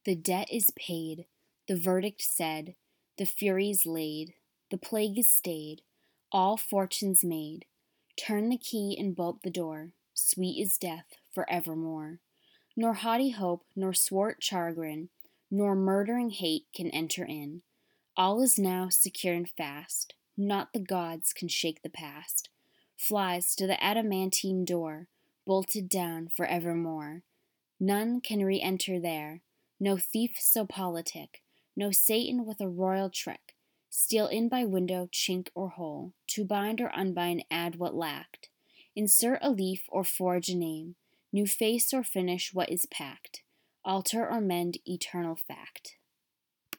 The debt is paid, the verdict said, the furies laid, the plague is stayed, all fortunes made. Turn the key and bolt the door, sweet is death for evermore. Nor haughty hope, nor swart chagrin, nor murdering hate can enter in. All is now secure and fast, not the gods can shake the past. Flies to the adamantine door, bolted down for evermore. None can re-enter there, no thief so politic, no Satan with a royal trick, steal in by window, chink or hole, to bind or unbind add what lacked, insert a leaf or forge a name, new face or finish what is packed, alter or mend eternal fact.